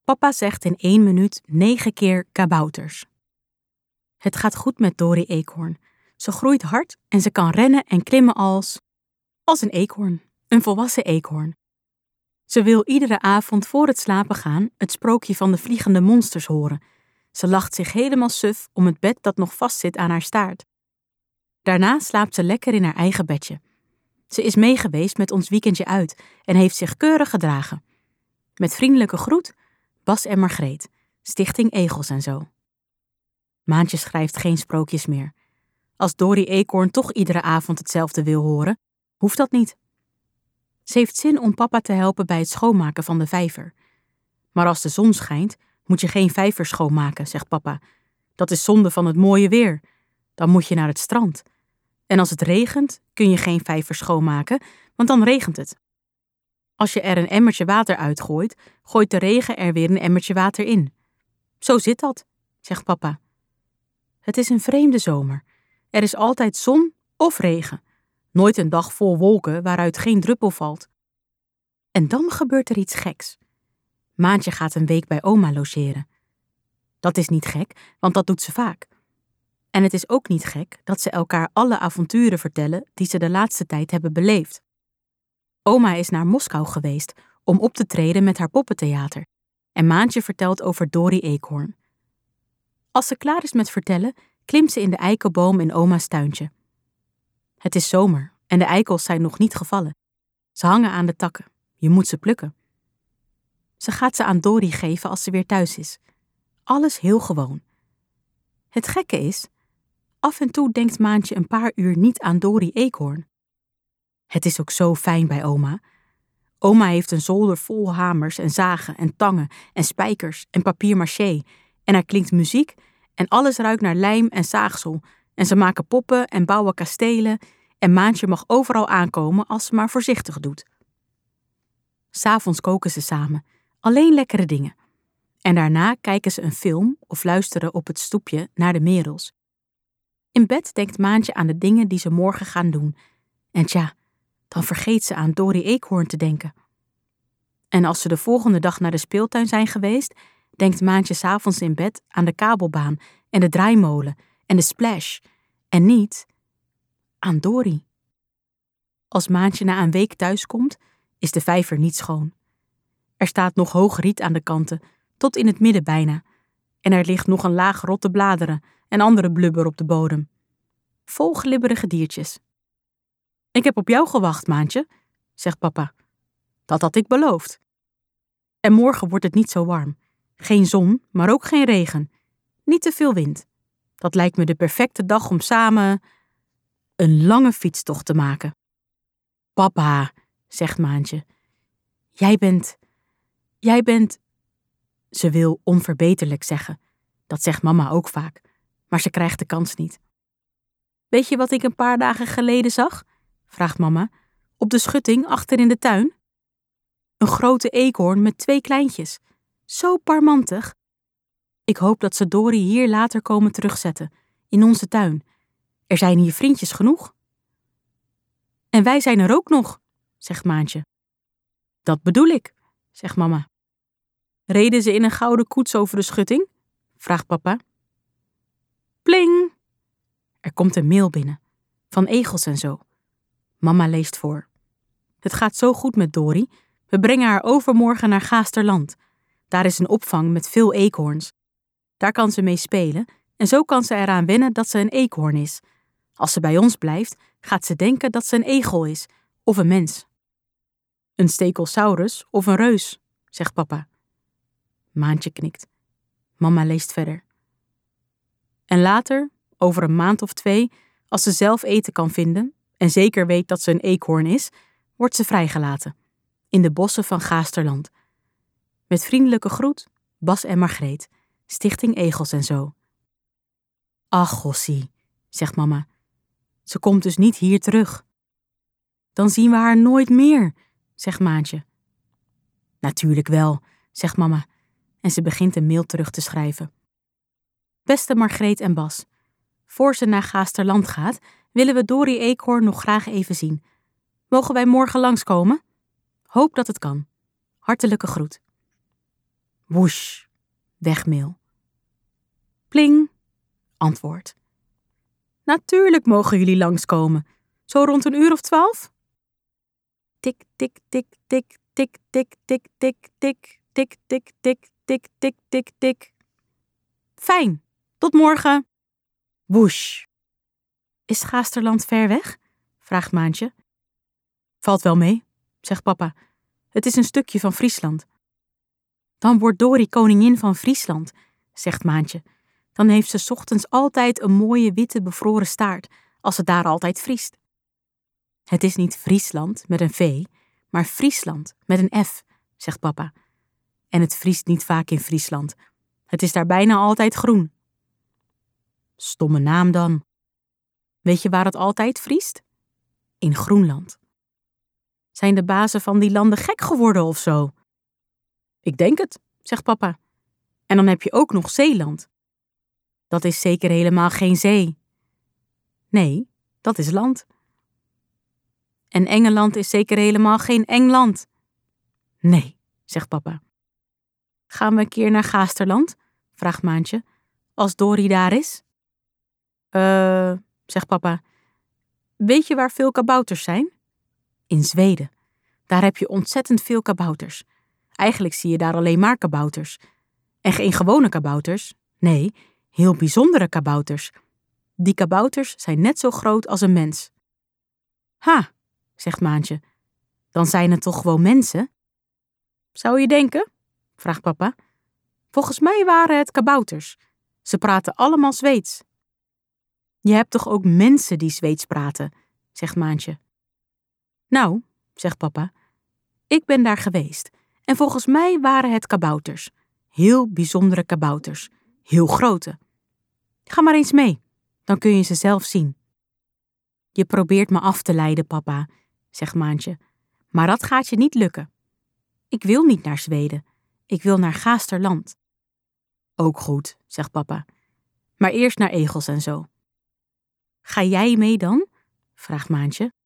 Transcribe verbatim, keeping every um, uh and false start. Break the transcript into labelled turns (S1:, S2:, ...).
S1: Papa zegt in één minuut negen keer kabouters. Het gaat goed met Dori Eekhoorn. Ze groeit hard en ze kan rennen en klimmen als... als een eekhoorn, een volwassen eekhoorn. Ze wil iedere avond voor het slapen gaan het sprookje van de vliegende monsters horen. Ze lacht zich helemaal suf om het bed dat nog vastzit aan haar staart. Daarna slaapt ze lekker in haar eigen bedje. Ze is meegeweest met ons weekendje uit en heeft zich keurig gedragen. Met vriendelijke groet, Bas en Margreet, Stichting Egels en Zo. Maantje schrijft geen sprookjes meer. Als Dori Eekhoorn toch iedere avond hetzelfde wil horen, hoeft dat niet. Ze heeft zin om papa te helpen bij het schoonmaken van de vijver. Maar als de zon schijnt, moet je geen vijver schoonmaken, zegt papa. Dat is zonde van het mooie weer. Dan moet je naar het strand. En als het regent, kun je geen vijver schoonmaken, want dan regent het. Als je er een emmertje water uitgooit, gooit de regen er weer een emmertje water in. Zo zit dat, zegt papa. Het is een vreemde zomer. Er is altijd zon of regen. Nooit een dag vol wolken waaruit geen druppel valt. En dan gebeurt er iets geks. Maantje gaat een week bij oma logeren. Dat is niet gek, want dat doet ze vaak. En het is ook niet gek dat ze elkaar alle avonturen vertellen die ze de laatste tijd hebben beleefd. Oma is naar Moskou geweest om op te treden met haar poppentheater. En Maantje vertelt over Dori Eekhoorn. Als ze klaar is met vertellen, klimt ze in de eikenboom in oma's tuintje. Het is zomer en de eikels zijn nog niet gevallen. Ze hangen aan de takken. Je moet ze plukken. Ze gaat ze aan Dori geven als ze weer thuis is. Alles heel gewoon. Het gekke is, af en toe denkt Maantje een paar uur niet aan Dori Eekhoorn. Het is ook zo fijn bij oma. Oma heeft een zolder vol hamers en zagen en tangen en spijkers en papier-maché. En er klinkt muziek en alles ruikt naar lijm en zaagsel. En ze maken poppen en bouwen kastelen. En Maantje mag overal aankomen als ze maar voorzichtig doet. 'S Avonds koken ze samen. Alleen lekkere dingen. En daarna kijken ze een film of luisteren op het stoepje naar de merels. In bed denkt Maantje aan de dingen die ze morgen gaan doen. En tja, dan vergeet ze aan Dori Eekhoorn te denken. En als ze de volgende dag naar de speeltuin zijn geweest, denkt Maantje 's avonds in bed aan de kabelbaan en de draaimolen en de splash. En niet aan Dori. Als Maantje na een week thuiskomt, is de vijver niet schoon. Er staat nog hoog riet aan de kanten, tot in het midden bijna. En er ligt nog een laag rotte bladeren en andere blubber op de bodem. Vol glibberige diertjes. Ik heb op jou gewacht, Maantje, zegt papa. Dat had ik beloofd. En morgen wordt het niet zo warm. Geen zon, maar ook geen regen. Niet te veel wind. Dat lijkt me de perfecte dag om samen een lange fietstocht te maken. Papa, zegt Maantje. Jij bent... Jij bent... Ze wil onverbeterlijk zeggen. Dat zegt mama ook vaak. Maar ze krijgt de kans niet. Weet je wat ik een paar dagen geleden zag? Vraagt mama. Op de schutting achter in de tuin. Een grote eekhoorn met twee kleintjes. Zo parmantig. Ik hoop dat ze Dori hier later komen terugzetten. In onze tuin. Er zijn hier vriendjes genoeg. En wij zijn er ook nog, zegt Maantje. Dat bedoel ik, zegt mama. Reden ze in een gouden koets over de schutting? Vraagt papa. Pling! Er komt een mail binnen. Van Egels en Zo. Mama leest voor. Het gaat zo goed met Dori. We brengen haar overmorgen naar Gaasterland. Daar is een opvang met veel eekhoorns. Daar kan ze mee spelen en zo kan ze eraan wennen dat ze een eekhoorn is. Als ze bij ons blijft, gaat ze denken dat ze een egel is of een mens. Een stekelsaurus of een reus, zegt papa. Maantje knikt. Mama leest verder. En later, over een maand of twee, als ze zelf eten kan vinden en zeker weet dat ze een eekhoorn is, wordt ze vrijgelaten. In de bossen van Gaasterland. Met vriendelijke groet, Bas en Margreet, Stichting Egels en Zo. Ach, gossie, zegt mama. Ze komt dus niet hier terug. Dan zien we haar nooit meer, zegt Maantje. Natuurlijk wel, zegt mama. En ze begint een mail terug te schrijven. Beste Margreet en Bas. Voor ze naar Gaasterland gaat, willen we Dori Eekhoorn nog graag even zien. Mogen wij morgen langskomen? Hoop dat het kan. Hartelijke groet. Woesh, wegmail. Pling, antwoord. Natuurlijk mogen jullie langskomen. Zo rond een uur of twaalf? Tik, tik, tik, tik, tik, tik, tik, tik, tik, tik, tik, tik, tik, tik, tik, tik. Fijn, tot morgen. Woesh. Is Gaasterland ver weg? Vraagt Maantje. Valt wel mee, zegt papa. Het is een stukje van Friesland. Dan wordt Dorie koningin van Friesland, zegt Maantje. Dan heeft ze 's ochtends altijd een mooie witte bevroren staart, als het daar altijd vriest. Het is niet Friesland met een V, maar Friesland met een F, zegt papa. En het vriest niet vaak in Friesland. Het is daar bijna altijd groen. Stomme naam dan. Weet je waar het altijd vriest? In Groenland. Zijn de bazen van die landen gek geworden of zo? Ik denk het, zegt papa. En dan heb je ook nog Zeeland. Dat is zeker helemaal geen zee. Nee, dat is land. En Engeland is zeker helemaal geen Engeland. Nee, zegt papa. Gaan we een keer naar Gaasterland? Vraagt Maantje. Als Dorie daar is? Eh, uh, zegt papa. Weet je waar veel kabouters zijn? In Zweden. Daar heb je ontzettend veel kabouters. Eigenlijk zie je daar alleen maar kabouters. En geen gewone kabouters. Nee, heel bijzondere kabouters. Die kabouters zijn net zo groot als een mens. Ha, zegt Maantje. Dan zijn het toch gewoon mensen? Zou je denken? Vraagt papa. Volgens mij waren het kabouters. Ze praten allemaal Zweeds. Je hebt toch ook mensen die Zweeds praten, zegt Maantje. Nou, zegt papa, ik ben daar geweest. En volgens mij waren het kabouters. Heel bijzondere kabouters. Heel grote. Ga maar eens mee, dan kun je ze zelf zien. Je probeert me af te leiden, papa, zegt Maantje. Maar dat gaat je niet lukken. Ik wil niet naar Zweden. Ik wil naar Gaasterland. Ook goed, zegt papa. Maar eerst naar egels en zo. Ga jij mee dan? Vraagt Maantje.